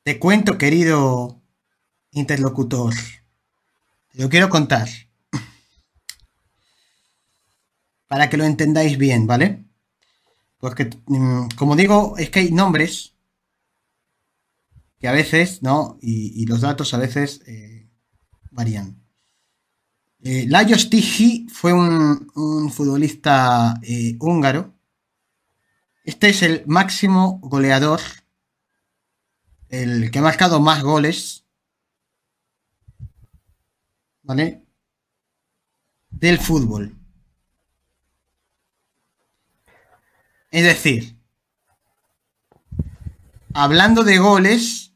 Te cuento, querido interlocutor. Te lo quiero contar para que lo entendáis bien, ¿vale? Porque, como digo, es que hay nombres que a veces, ¿no? Y los datos a veces varían. Lajos Tigi fue un futbolista húngaro. Este es el máximo goleador, el que ha marcado más goles, ¿vale? Del fútbol. Es decir, hablando de goles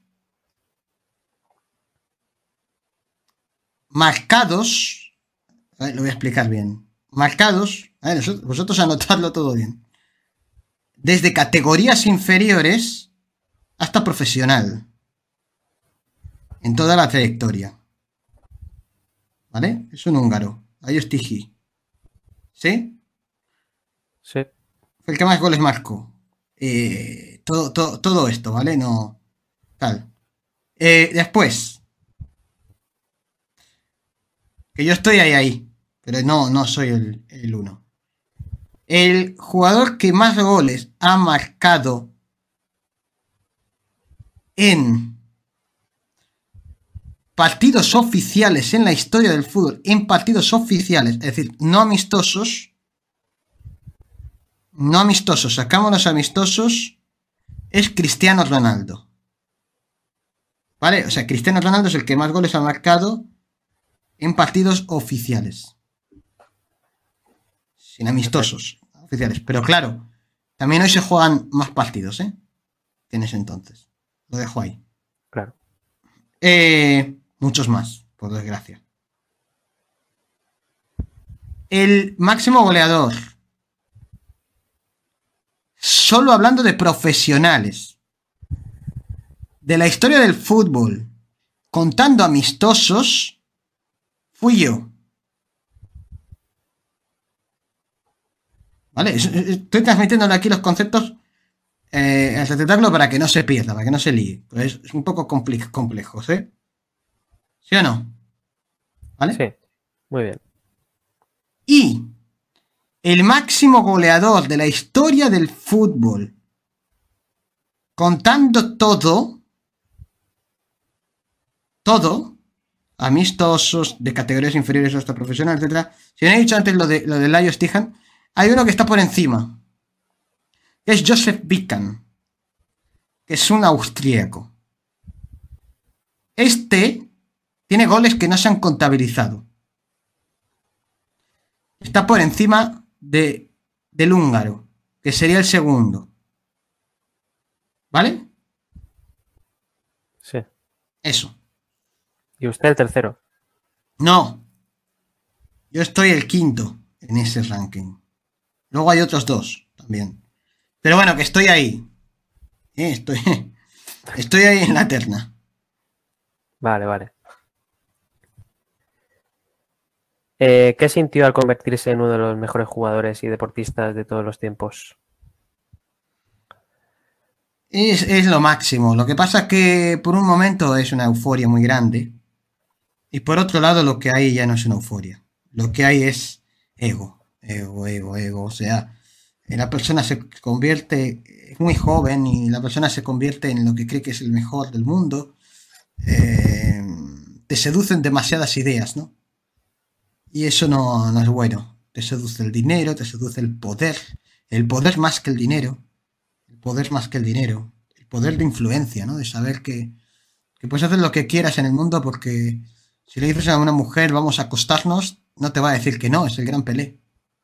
marcados, a ver, lo voy a explicar bien. Marcados, a ver, vosotros anotadlo todo bien. Desde categorías inferiores hasta profesional, en toda la trayectoria. ¿Vale? Es un húngaro. Lajos Tigi. ¿Sí? Sí. Fue el que más goles marcó. Todo esto, ¿vale? No. Tal. Después, que yo estoy ahí. Pero no soy el uno. El jugador que más goles ha marcado en partidos oficiales en la historia del fútbol, en partidos oficiales, es decir, no amistosos, sacamos los amistosos, es Cristiano Ronaldo. ¿Vale? O sea, Cristiano Ronaldo es el que más goles ha marcado en partidos oficiales, sin Perfecto. amistosos oficiales. Pero claro, también hoy se juegan más partidos, ¿eh? Que en ese entonces. Lo dejo ahí. Claro. Muchos más, por desgracia. El máximo goleador, solo hablando de profesionales, de la historia del fútbol, contando amistosos, fui yo. ¿Vale? Estoy transmitiéndole aquí los conceptos al retratarlo para que no se pierda, para que no se líe. Pues es un poco complejo, ¿sí? ¿Sí o no? ¿Vale? Sí. Muy bien. Y el máximo goleador de la historia del fútbol, contando todo, amistosos, de categorías inferiores hasta profesionales, etcétera. Si no he dicho antes lo de Lajos Tijan, hay uno que está por encima, que es Joseph Bican, que es un austríaco. Este tiene goles que no se han contabilizado. Está por encima del húngaro, que sería el segundo. ¿Vale? Sí. Eso. Y usted el tercero. No, yo estoy el quinto en ese ranking. Luego hay otros dos también. Pero bueno, que estoy ahí. Estoy, estoy ahí en la terna. Vale, vale. ¿Qué sintió al convertirse en uno de los mejores jugadores y deportistas de todos los tiempos? Es lo máximo. Lo que pasa es que por un momento es una euforia muy grande. Y por otro lado, lo que hay ya no es una euforia. Lo que hay es ego. Ego, ego, ego. O sea, la persona se convierte, es muy joven y la persona se convierte en lo que cree que es el mejor del mundo. Eh, Te seducen demasiadas ideas, ¿no? Y eso no es bueno. Te seduce el dinero, te seduce el poder más que el dinero, el poder más que el dinero, el poder de influencia, ¿no? De saber que puedes hacer lo que quieras en el mundo porque si le dices a una mujer vamos a acostarnos, no te va a decir que no, es el gran Pelé.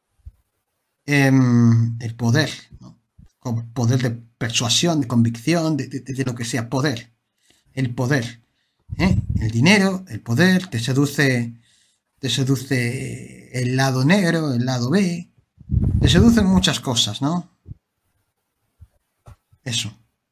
El poder, ¿no? Poder de persuasión, de convicción, de lo que sea, poder. El poder. El dinero, el poder, te seduce el lado negro, el lado B, te seducen muchas cosas, ¿no? Eso.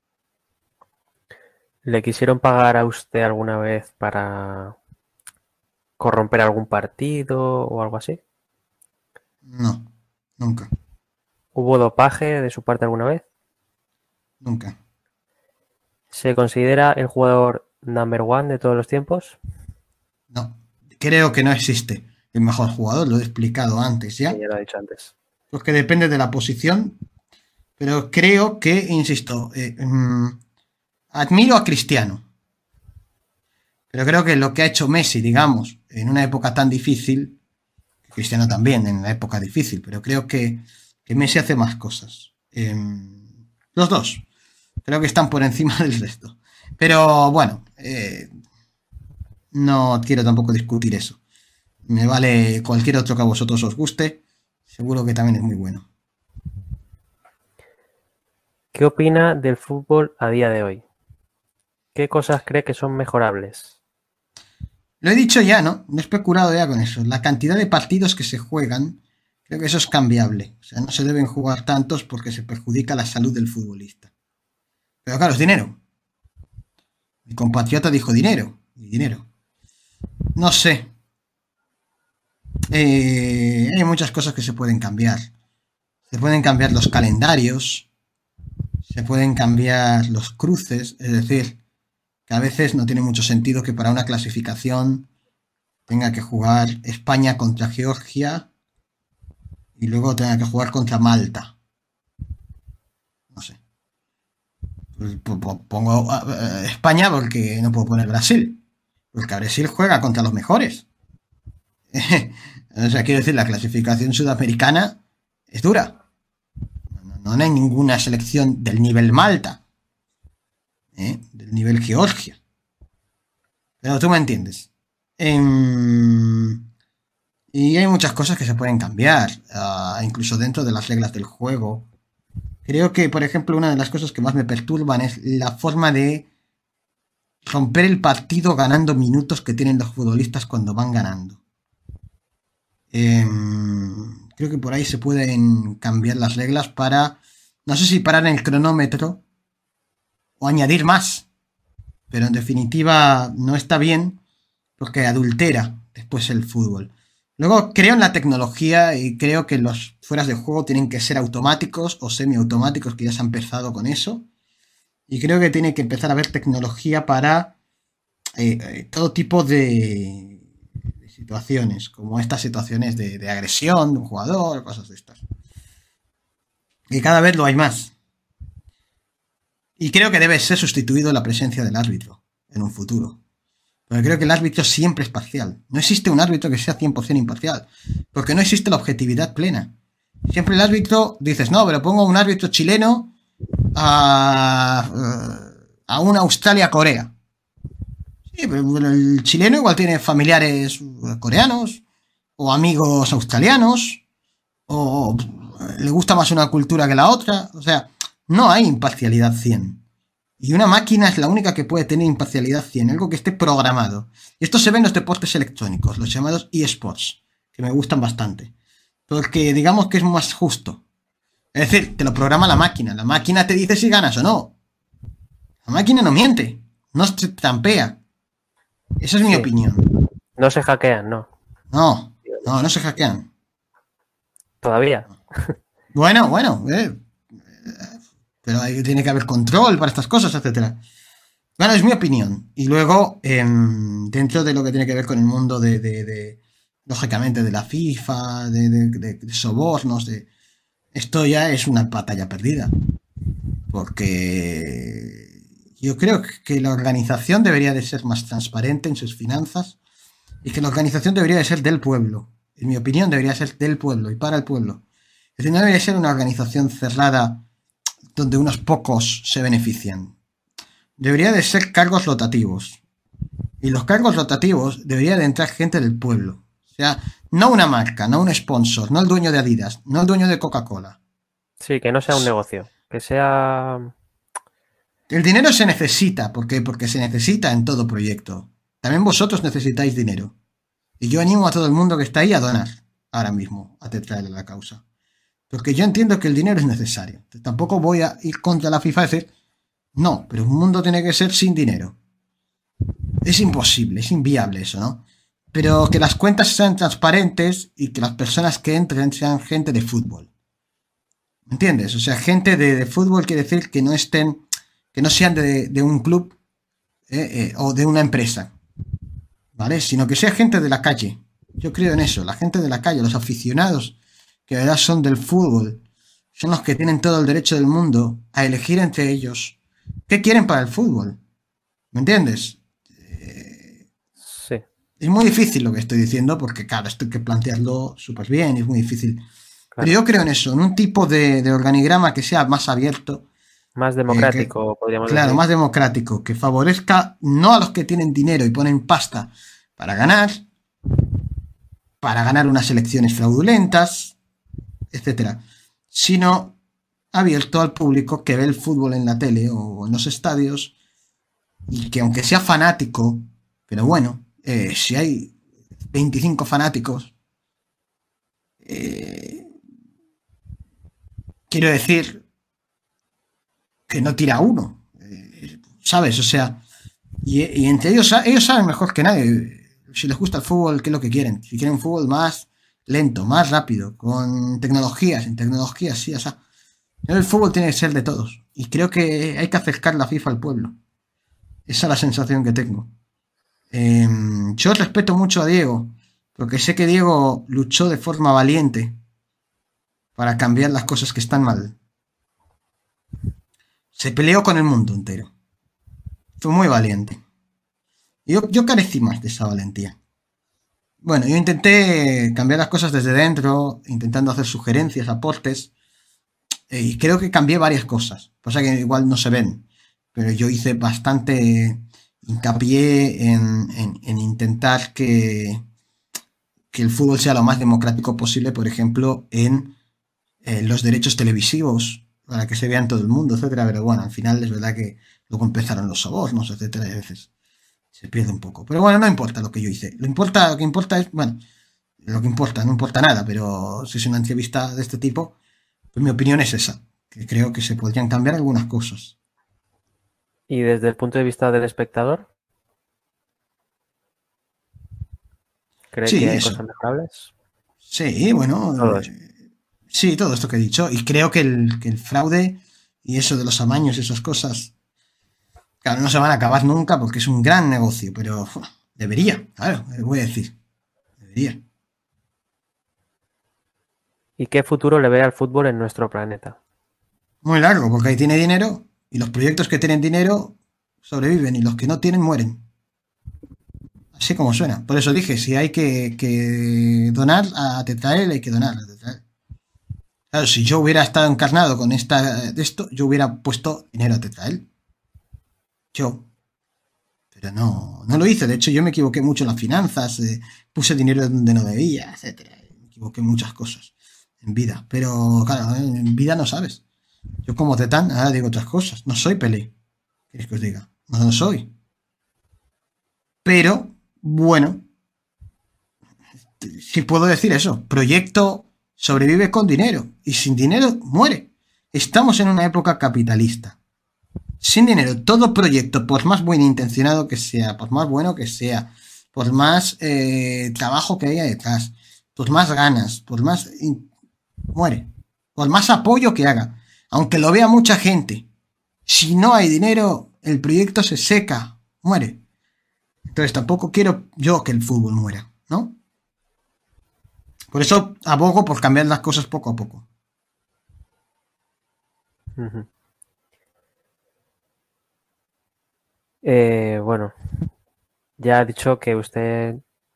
¿Le quisieron pagar a usted alguna vez para corromper algún partido o algo así? No, nunca, ¿Hubo dopaje de su parte alguna vez? nunca. ¿Se considera el jugador number one de todos los tiempos? No, creo que no existe el mejor jugador, lo he explicado antes Sí, ya, ya lo he dicho antes. porque depende de la posición, pero creo que, insisto, admiro a Cristiano, pero creo que lo que ha hecho Messi, digamos, en una época tan difícil, Cristiano también en una época difícil, pero creo que Messi hace más cosas. Los dos, creo que están por encima del resto. Pero bueno, no quiero tampoco discutir eso. Me vale cualquier otro que a vosotros os guste. Seguro que también es muy bueno. ¿Qué opina del fútbol a día de hoy? ¿Qué cosas cree que son mejorables? Lo he dicho ya, ¿no? No he especulado ya con eso. La cantidad de partidos que se juegan, creo que eso es cambiable. O sea, no se deben jugar tantos porque se perjudica la salud del futbolista. Pero claro, es dinero. Mi compatriota dijo dinero. Y dinero. No sé. Hay muchas cosas que se pueden cambiar. Se pueden cambiar los calendarios. Se pueden cambiar los cruces. Es decir, que a veces no tiene mucho sentido que para una clasificación tenga que jugar España contra Georgia y luego tenga que jugar contra Malta. No sé. Pues pongo España porque no puedo poner Brasil. Porque Brasil juega contra los mejores. O sea, quiero decir, la clasificación sudamericana es dura. No hay ninguna selección del nivel Malta, del nivel Georgia. Pero tú me entiendes. Y hay muchas cosas que se pueden cambiar, incluso dentro de las reglas del juego. Creo que, por ejemplo, una de las cosas que más me perturban es la forma de romper el partido ganando minutos que tienen los futbolistas cuando van ganando. Creo que por ahí se pueden cambiar las reglas para, no sé si parar el cronómetro o añadir más, pero en definitiva no está bien porque adultera después el fútbol. Luego creo en la tecnología y creo que los fueras de juego tienen que ser automáticos o semiautomáticos, que ya se ha empezado con eso. Y creo que tiene que empezar a haber tecnología para todo tipo de situaciones, como estas situaciones de agresión de un jugador, cosas de estas. Y cada vez lo hay más. Y creo que debe ser sustituido la presencia del árbitro en un futuro. Porque creo que el árbitro siempre es parcial. No existe un árbitro que sea 100% imparcial. Porque no existe la objetividad plena. Siempre el árbitro, dices, no, pero pongo un árbitro chileno a una Australia-Corea. Sí, pero el chileno igual tiene familiares coreanos o amigos australianos o le gusta más una cultura que la otra. O sea, no hay imparcialidad 100. Y una máquina es la única que puede tener imparcialidad 100, algo que esté programado. Y esto se ve en los deportes electrónicos, los llamados eSports, que me gustan bastante. Porque digamos que es más justo. Es decir, te lo programa la máquina te dice si ganas o no. La máquina no miente, no se trampea. Esa es mi opinión. No se hackean, ¿no? No se hackean. Todavía. Bueno, pero tiene que haber control para estas cosas, etcétera. Bueno, es mi opinión. Y luego, dentro de lo que tiene que ver con el mundo lógicamente, de la FIFA, de sobornos, esto ya es una batalla perdida. Porque yo creo que la organización debería de ser más transparente en sus finanzas y que la organización debería de ser del pueblo. En mi opinión, debería ser del pueblo y para el pueblo. Es decir, no debería ser una organización cerrada donde unos pocos se benefician. Debería de ser cargos rotativos. Y los cargos rotativos debería de entrar gente del pueblo. O sea, no una marca, no un sponsor, no el dueño de Adidas, no el dueño de Coca-Cola. Sí, que no sea un negocio. Que sea... El dinero se necesita, porque se necesita en todo proyecto. También vosotros necesitáis dinero. Y yo animo a todo el mundo que está ahí a donar ahora mismo, a traerle la causa. Porque yo entiendo que el dinero es necesario. Tampoco voy a ir contra la FIFA y decir, no, pero un mundo tiene que ser sin dinero. Es imposible, es inviable eso, ¿no? Pero que las cuentas sean transparentes y que las personas que entren sean gente de fútbol. ¿Me entiendes? O sea, gente de fútbol quiere decir que no estén que no sean de un club o de una empresa, ¿vale? Sino que sea gente de la calle. Yo creo en eso, la gente de la calle, los aficionados que de verdad son del fútbol, son los que tienen todo el derecho del mundo a elegir entre ellos qué quieren para el fútbol. ¿Me entiendes? Sí, Es muy difícil lo que estoy diciendo porque, claro, esto hay que plantearlo súper bien, es muy difícil. Pero claro. yo creo en eso, en un tipo de organigrama que sea más abierto, Más que, democrático, podríamos claro, decir. más democrático, que favorezca no a los que tienen dinero y ponen pasta para ganar, unas elecciones fraudulentas, etcétera, sino abierto al público que ve el fútbol en la tele o en los estadios y que aunque sea fanático, pero bueno, si hay 25 fanáticos, eh, quiero decir que no tira uno, ¿sabes? O sea, y entre ellos saben mejor que nadie si les gusta el fútbol, qué es lo que quieren. Si quieren un fútbol más lento, más rápido, con tecnologías, sin tecnologías, sí, o sea, el fútbol tiene que ser de todos. Y creo que hay que acercar la FIFA al pueblo. Esa es la sensación que tengo. Yo respeto mucho a Diego, porque sé que Diego luchó de forma valiente para cambiar las cosas que están mal. Se peleó con el mundo entero. Fue muy valiente. Yo carecí más de esa valentía. Bueno, yo intenté cambiar las cosas desde dentro, intentando hacer sugerencias, aportes, y creo que cambié varias cosas. Pasa que igual no se ven, pero yo hice bastante hincapié en intentar que el fútbol sea lo más democrático posible, por ejemplo, en los derechos televisivos, para que se vean todo el mundo, etcétera. Pero bueno, al final es verdad que luego empezaron los sobornos, etcétera, y a veces se pierde un poco. Pero bueno, no importa lo que yo hice. Lo que importa es, bueno, lo que importa, no importa nada, pero si es una entrevista de este tipo, pues mi opinión es esa, que creo que se podrían cambiar algunas cosas. Y desde el punto de vista del espectador, ¿cree que Sí, hay eso. cosas mejorables? Sí, bueno, Todo eso. sí, todo esto que he dicho. Y creo que el fraude y eso de los amaños y esas cosas, claro, no se van a acabar nunca porque es un gran negocio, pero debería, claro, voy a decir, debería. ¿Y qué futuro le ve al fútbol en nuestro planeta? Muy largo, porque ahí tiene dinero y los proyectos que tienen dinero sobreviven y los que no tienen mueren. Así como suena. Por eso dije, si hay que donar a Tetrael, hay que donar a Tetrael. Claro, si yo hubiera estado encarnado con de esto, yo hubiera puesto dinero a Tetrael. Yo. Pero no lo hice. De hecho, yo me equivoqué mucho en las finanzas. Puse dinero donde no debía, etcétera. Me equivoqué en muchas cosas en vida. Pero claro, en vida no sabes. Yo como Tetán, ahora digo otras cosas. No soy Pelé. ¿Queréis que os diga? No lo soy. Pero, bueno, si puedo decir eso, proyecto sobrevive con dinero y sin dinero muere. Estamos en una época capitalista. Sin dinero, todo proyecto, por más buen intencionado que sea, por más bueno que sea, por más trabajo que haya detrás, por más ganas, muere. Por más apoyo que haga, aunque lo vea mucha gente, si no hay dinero, el proyecto se seca, muere. Entonces tampoco quiero yo que el fútbol muera, ¿no? Por eso abogo por cambiar las cosas poco a poco. Ujú. Bueno, ya ha dicho que usted,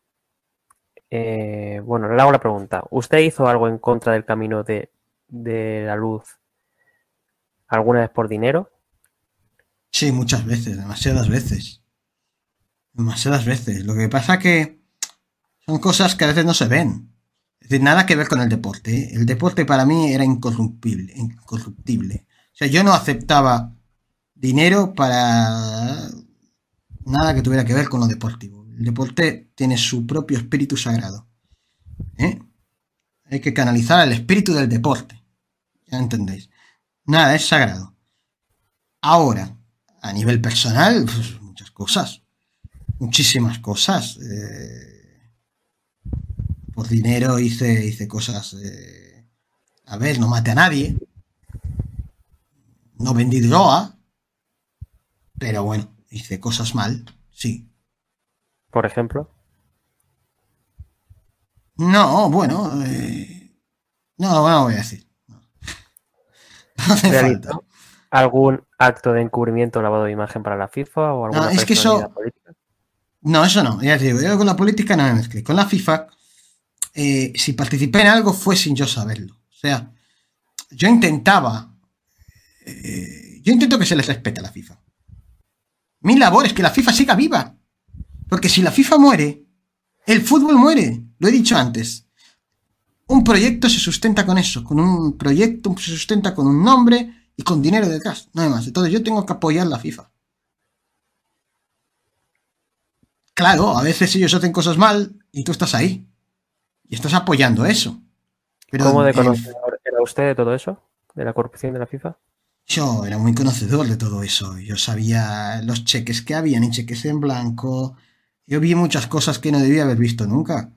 bueno, le hago la pregunta. ¿Usted hizo algo en contra del camino de la luz alguna vez por dinero? Sí, muchas veces, demasiadas veces. Demasiadas veces. Lo que pasa que son cosas que a veces no se ven. Es decir, nada que ver con el deporte. ¿Eh? El deporte para mí era incorruptible, incorruptible. O sea, yo no aceptaba dinero para nada que tuviera que ver con lo deportivo. El deporte tiene su propio espíritu sagrado. ¿Eh? Hay que canalizar el espíritu del deporte. Ya entendéis. Nada, es sagrado. Ahora, a nivel personal, pues, muchas cosas. Muchísimas cosas. Por dinero hice cosas. A ver, no maté a nadie. No vendí droga. Pero bueno, hice cosas mal, sí. Por ejemplo, No, bueno, no voy a decir. No hace falta. ¿realizó algún acto de encubrimiento o lavado de imagen para la FIFA o No, alguna es que personalidad eso, política? no, eso no, ya te digo, yo con la política no me mezclé. Con la FIFA, si participé en algo fue sin yo saberlo. O sea, yo intentaba, yo intento que se les respete a la FIFA. Mi labor es que la FIFA siga viva. Porque si la FIFA muere, el fútbol muere. Lo he dicho antes. Un proyecto se sustenta con eso, con un proyecto se sustenta con un nombre y con dinero detrás, no hay más. Entonces yo tengo que apoyar la FIFA. Claro, a veces ellos hacen cosas mal y tú estás ahí y estás apoyando eso. Pero ¿Cómo de conocedor era usted de todo eso? ¿De la corrupción de la FIFA? yo era muy conocedor de todo eso. Yo sabía los cheques que habían y cheques en blanco. Yo vi muchas cosas que no debía haber visto nunca.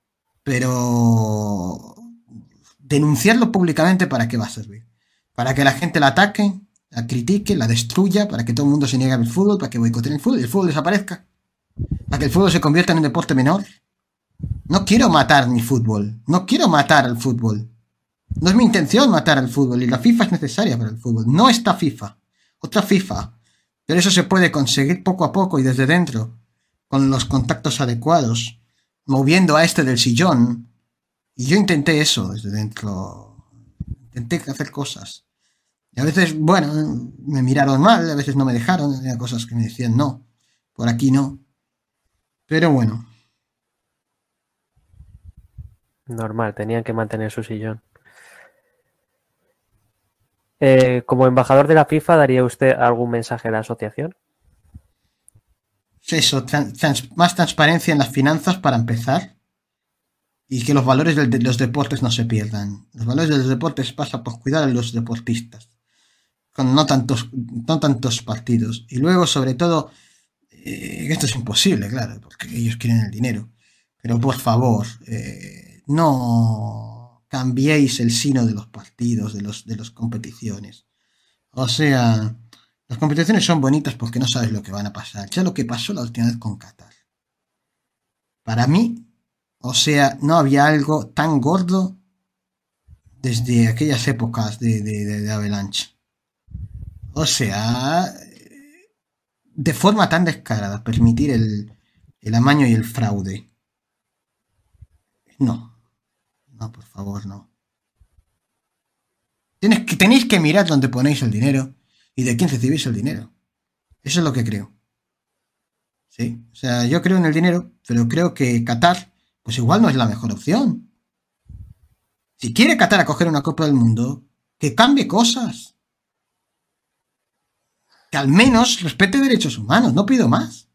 Pero denunciarlo públicamente, ¿para qué va a servir? Para que la gente la ataque, la critique, la destruya, para que todo el mundo se niegue al fútbol, para que boicoteen el fútbol y el fútbol desaparezca, para que el fútbol se convierta en un deporte menor. No quiero matar mi fútbol, no quiero matar al fútbol. No es mi intención matar al fútbol y la FIFA es necesaria para el fútbol. No esta FIFA, otra FIFA. Pero eso se puede conseguir poco a poco y desde dentro, con los contactos adecuados, moviendo a este del sillón. Y yo intenté eso desde dentro. Intenté hacer cosas. Y a veces, bueno, me miraron mal, a veces no me dejaron, había cosas que me decían no, por aquí no. Pero bueno, Normal, tenían que mantener su sillón. Como embajador de la FIFA, ¿daría usted algún mensaje a la asociación? eso, más transparencia en las finanzas para empezar y que los valores de los deportes no se pierdan. Los valores de los deportes pasa por cuidar a los deportistas, con no tantos partidos. Y luego, sobre todo, esto es imposible, claro, porque ellos quieren el dinero. Pero por favor, no cambiéis el sino de los partidos, de las competiciones. O sea, las competiciones son bonitas porque no sabes lo que van a pasar. Ya lo que pasó la última vez con Qatar. Para mí, o sea, no había algo tan gordo desde aquellas épocas de Avalanche. O sea, de forma tan descarada, permitir el amaño y el fraude. No, no, por favor, no. Tenéis que mirar dónde ponéis el dinero y de quién recibís el dinero. Eso es lo que creo. Sí, o sea, yo creo en el dinero, pero creo que Qatar, pues igual no es la mejor opción. Si quiere Qatar a coger una Copa del Mundo, que cambie cosas. Que al menos respete derechos humanos, no pido más.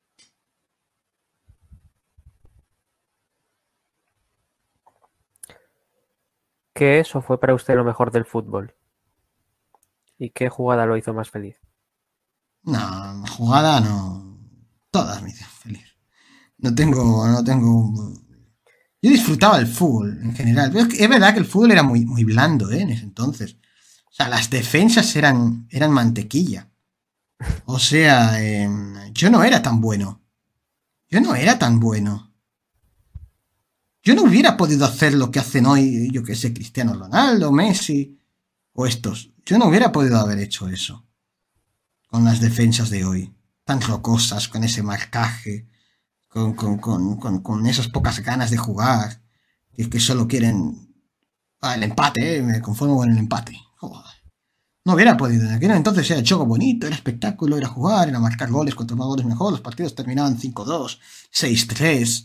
¿Qué eso fue para usted lo mejor del fútbol? ¿Y qué jugada lo hizo más feliz? No, jugada no. Todas me hicieron feliz. No tengo. Yo disfrutaba el fútbol en general. Pero es verdad que el fútbol era muy blando, en ese entonces. O sea, las defensas eran mantequilla. O sea, yo no era tan bueno. Yo no era tan bueno. Yo no hubiera podido hacer lo que hacen hoy, yo que sé, Cristiano Ronaldo, Messi o estos. Yo no hubiera podido haber hecho eso con las defensas de hoy. Tan rocosas, con ese marcaje, con esas pocas ganas de jugar, que solo quieren el empate, me conformo con el empate. Joder. No hubiera podido. En aquel entonces era juego bonito, era espectáculo, era jugar, era marcar goles, cuanto más goles mejor. Los partidos terminaban 5-2, 6-3,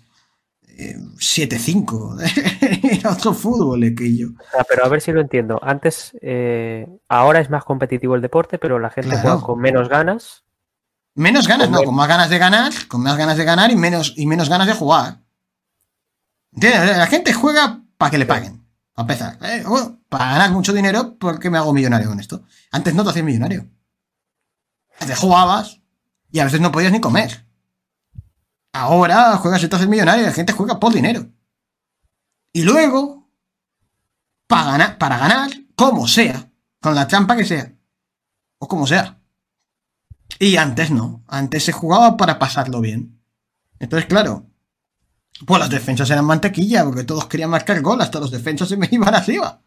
7-5. Era otro fútbol aquello. Pero a ver si lo entiendo. Antes, ahora es más competitivo el deporte, pero la gente juega Claro. con menos ganas. Menos ganas, Con no, men- con más ganas de ganar y menos ganas de jugar. ¿Entiendes? La gente juega para que le Sí. paguen. Para empezar. Para ganar mucho dinero, porque me hago millonario con esto. Antes no te hacías millonario. Antes jugabas y a veces no podías ni comer. Ahora juegas y te haces millonario y la gente juega por dinero. Y luego, para ganar, como sea, con la trampa que sea, o como sea. Y antes no, antes se jugaba para pasarlo bien. Entonces, claro, pues las defensas eran mantequilla, porque todos querían marcar gol, hasta los defensas se me iban arriba.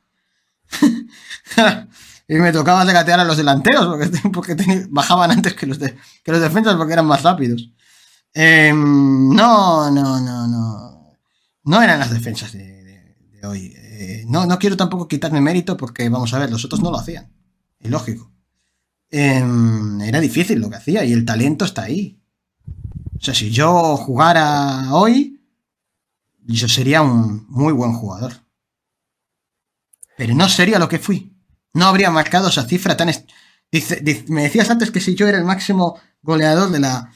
Y me tocaba regatear a los delanteros, porque bajaban antes que los defensas porque eran más rápidos. No, no, no, no. No eran las defensas de hoy. No, no quiero tampoco quitarme mérito porque, vamos a ver, los otros no lo hacían. Es lógico. Era difícil lo que hacía y el talento está ahí. O sea, si yo jugara hoy, yo sería un muy buen jugador. Pero no sería lo que fui. No habría marcado esa cifra tan... me decías antes que si yo era el máximo goleador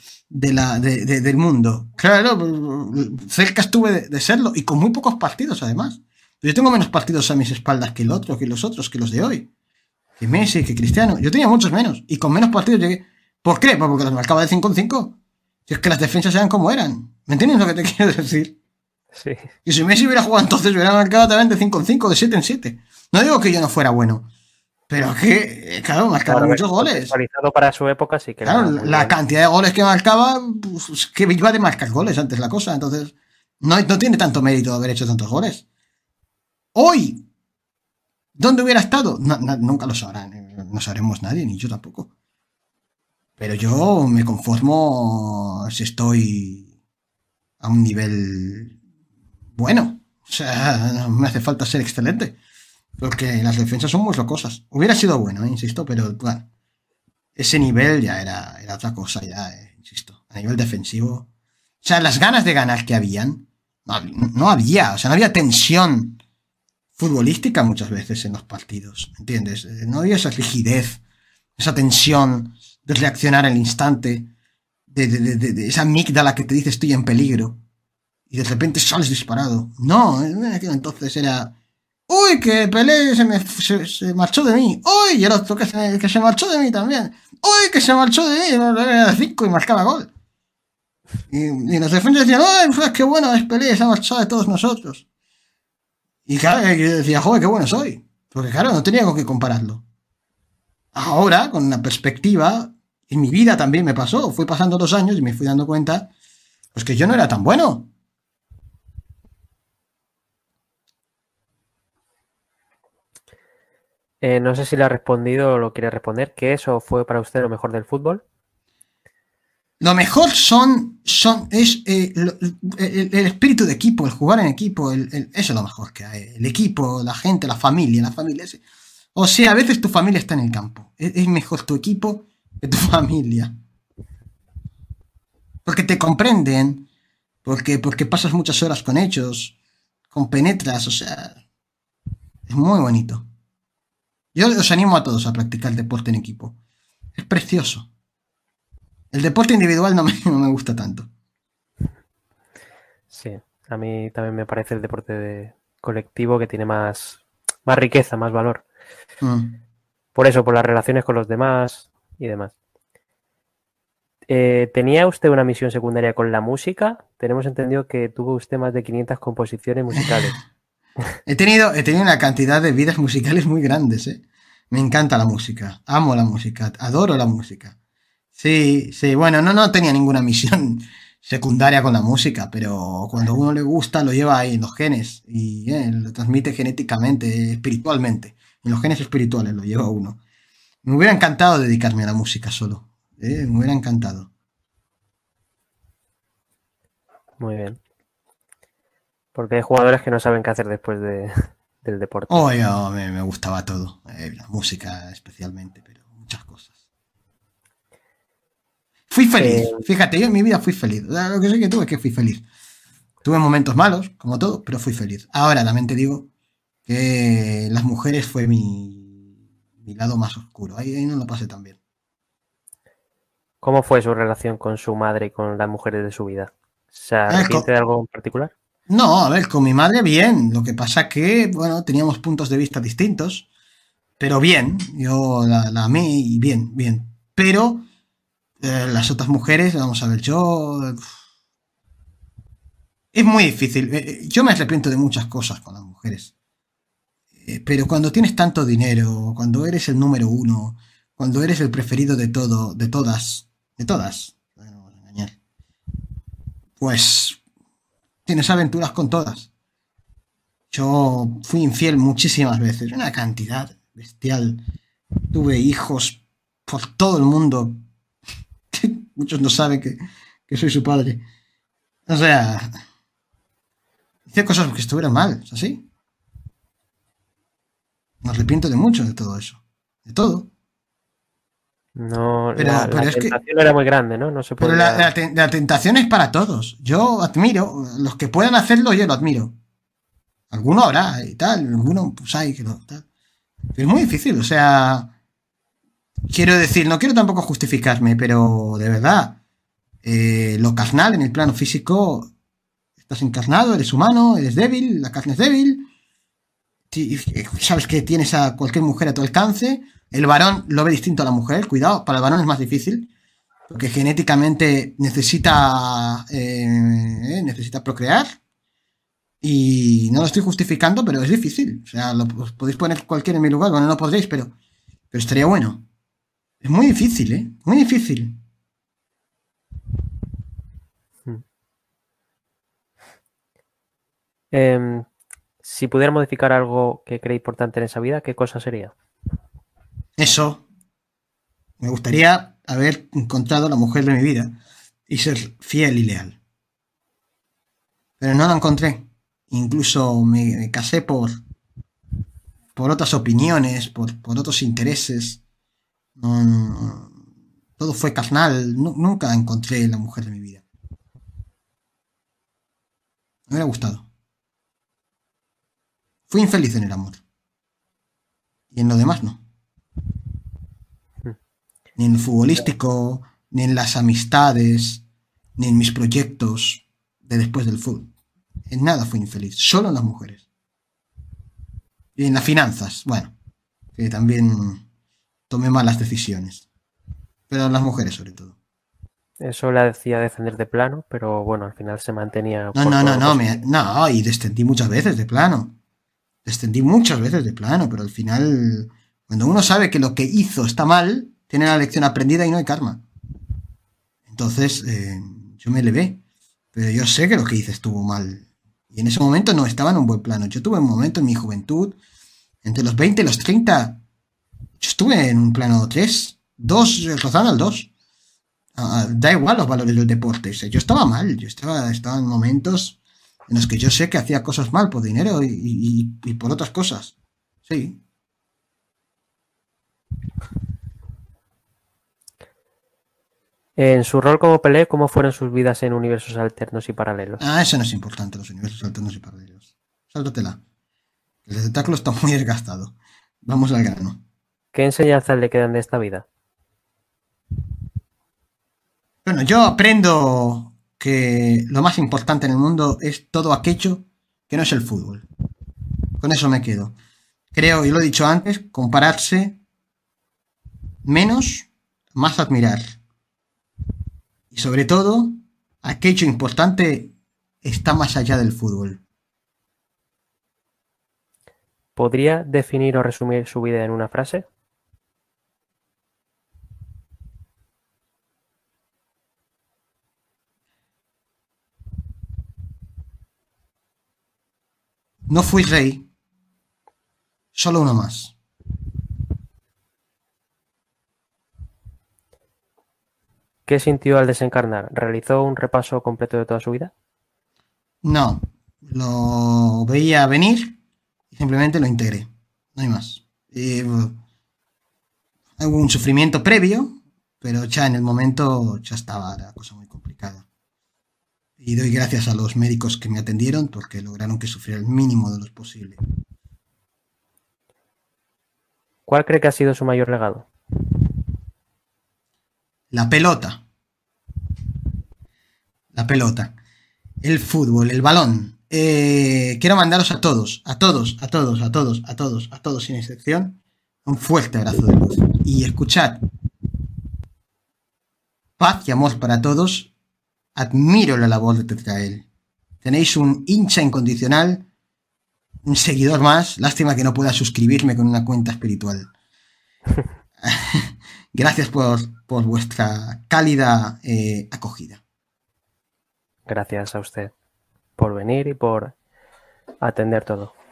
del mundo. Claro, cerca estuve de serlo y con muy pocos partidos además. Yo tengo menos partidos a mis espaldas que los otros, que los de hoy. Que Messi, que Cristiano. Yo tenía muchos menos y con menos partidos llegué. ¿Por qué? Pues porque los marcaba de 5 en 5. Si es que las defensas eran como eran. ¿Me entiendes lo que te quiero decir? Sí. Y si Messi hubiera jugado entonces, hubiera marcado también de 5 en 5, de 7 en 7. No digo que yo no fuera bueno, pero que, claro, marcaba muchos goles. Actualizado para su época, sí que claro, la cantidad de goles que marcaba, pues, que iba de marcar goles antes la cosa. Entonces, no tiene tanto mérito haber hecho tantos goles. Hoy, ¿dónde hubiera estado? Nunca lo sabrán. No sabremos nadie, ni yo tampoco. Pero yo me conformo si estoy a un nivel bueno. O sea, no me hace falta ser excelente. Porque las defensas son muy locosas. Hubiera sido bueno, insisto, pero bueno. Ese nivel ya era otra cosa, ya, insisto. A nivel defensivo. O sea, las ganas de ganar que habían. No había. O sea, no había tensión futbolística muchas veces en los partidos. ¿Entiendes? No había esa rigidez. Esa tensión de reaccionar al instante. De esa amígdala que te dice estoy en peligro. Y de repente sales disparado. No, en aquel entonces era... ¡Uy, que Pelé se marchó de mí! ¡Uy, y el otro que se marchó de mí también! ¡Uy, que se marchó de mí! Era de 5 y marcaba gol. Y los defensores decían, ¡ay, pues qué bueno es Pelé! Se ha marchado de todos nosotros. Y claro, yo decía, joder, qué bueno soy. Porque claro, no tenía con qué compararlo. Ahora, con una perspectiva, en mi vida también me pasó. Fui pasando los años y me fui dando cuenta, pues que yo no era tan bueno. No sé si le ha respondido o lo quiere responder. ¿Qué eso fue para usted lo mejor del fútbol? Lo mejor es el espíritu de equipo, el jugar en equipo, eso es lo mejor que hay. El equipo, la gente, la familia. O sea, a veces tu familia está en el campo. Es mejor tu equipo que tu familia. Porque te comprenden, porque pasas muchas horas con ellos, compenetras, o sea, es muy bonito. Yo os animo a todos a practicar deporte en equipo. Es precioso. El deporte individual no me gusta tanto. Sí, a mí también me parece el deporte colectivo que tiene más riqueza, más valor. Por eso, por las relaciones con los demás y demás. ¿Tenía usted una misión secundaria con la música? Tenemos entendido que tuvo usted más de 500 composiciones musicales. He tenido una cantidad de vidas musicales muy grandes, ¿eh? Me encanta la música, amo la música, adoro la música. Sí, bueno, no tenía ninguna misión secundaria con la música, pero cuando a uno le gusta lo lleva ahí en los genes y lo transmite genéticamente, espiritualmente. En los genes espirituales lo lleva uno. Me hubiera encantado dedicarme a la música solo. Me hubiera encantado. Muy bien. Porque hay jugadores que no saben qué hacer después del deporte. Me gustaba todo. La música especialmente, pero muchas cosas. Fui feliz. Fíjate, yo en mi vida fui feliz. Lo que sé que tuve es que fui feliz. Tuve momentos malos, como todo, pero fui feliz. Ahora también te digo que las mujeres fue mi lado más oscuro. Ahí no lo pasé tan bien. ¿Cómo fue su relación con su madre y con las mujeres de su vida? ¿Se arrepiente de algo en particular? No, a ver, con mi madre bien. Lo que pasa que, bueno, teníamos puntos de vista distintos. Pero bien, yo la amé y bien. Pero las otras mujeres, vamos a ver, es muy difícil. Yo me arrepiento de muchas cosas con las mujeres. Pero cuando tienes tanto dinero, cuando eres el número uno, Cuando eres el preferido de todo, de todas, no vamos a engañar, pues tienes aventuras con todas. Yo fui infiel muchísimas veces, una cantidad bestial. Tuve hijos por todo el mundo. Muchos no saben que soy su padre. O sea, hice cosas que estuvieron mal, ¿es así? Me arrepiento de mucho de todo eso. De todo. No, Pero la es que. tentación era muy grande, ¿no? No se Pero podía. la tentación es para todos. Yo admiro, los que puedan hacerlo, yo lo admiro. Alguno habrá y tal, alguno pues hay que lo tal. Pero es muy difícil, o sea. Quiero decir, no quiero tampoco justificarme, pero de verdad. Lo carnal en el plano físico. Estás encarnado, eres humano, eres débil, la carne es débil. Sabes que tienes a cualquier mujer a tu alcance. El varón lo ve distinto a la mujer, cuidado, para el varón es más difícil. Porque genéticamente necesita procrear. Y no lo estoy justificando, pero es difícil. O sea, os podéis poner cualquiera en mi lugar. Bueno, no podréis, pero estaría bueno. Es muy difícil, ¿eh? Muy difícil. Si pudiera modificar algo que cree importante en esa vida, ¿qué cosa sería? Eso. Me gustaría haber encontrado la mujer de mi vida y ser fiel y leal. Pero no la encontré. Incluso me casé por otras opiniones, por otros intereses. Todo fue carnal. Nunca encontré la mujer de mi vida. Me hubiera gustado. Fui infeliz en el amor. Y en lo demás no. Ni en el futbolístico, ni en las amistades, ni en mis proyectos de después del fútbol. En nada fui infeliz. Solo en las mujeres. Y en las finanzas, bueno, que también tomé malas decisiones. Pero en las mujeres sobre todo. Eso le decía descender de plano, pero bueno, al final se mantenía No, por no, todo no, lo no, positivo. no, y descendí muchas veces de plano. Descendí muchas veces de plano, pero al final, cuando uno sabe que lo que hizo está mal, tiene la lección aprendida y no hay karma. Entonces, yo me elevé. Pero yo sé que lo que hice estuvo mal. Y en ese momento no estaba en un buen plano. Yo tuve un momento en mi juventud, entre los 20 y los 30, yo estuve en un plano 3, 2, rozando al 2. Da igual los valores del deporte. O sea, yo estaba mal. Yo estaba en momentos en los que yo sé que hacía cosas mal por dinero y por otras cosas. Sí. En su rol como Pelé, ¿cómo fueron sus vidas en universos alternos y paralelos? Eso no es importante, los universos alternos y paralelos. Sáltatela. El tentáculo está muy desgastado. Vamos al grano. ¿Qué enseñanzas le quedan de esta vida? Bueno, yo aprendo que lo más importante en el mundo es todo aquello que no es el fútbol. Con eso me quedo. Creo, y lo he dicho antes, compararse menos, más admirar. Y sobre todo, aquello importante está más allá del fútbol. ¿Podría definir o resumir su vida en una frase? No fui rey, solo uno más. ¿Qué sintió al desencarnar? ¿Realizó un repaso completo de toda su vida? No, lo veía venir y simplemente lo integré. No hay más. Hubo un sufrimiento previo, pero ya en el momento ya estaba la cosa muy complicada. Y doy gracias a los médicos que me atendieron porque lograron que sufriera el mínimo de lo posible. ¿Cuál cree que ha sido su mayor legado? La pelota. La pelota. El fútbol, el balón. Quiero mandaros a todos, a todos, a todos, a todos, a todos, a todos sin excepción, un fuerte abrazo de luz. Y escuchad, paz y amor para todos. Admiro la labor de Tetrael. Tenéis un hincha incondicional, un seguidor más. Lástima que no pueda suscribirme con una cuenta espiritual. Gracias por vuestra cálida acogida. Gracias a usted por venir y por atender todo.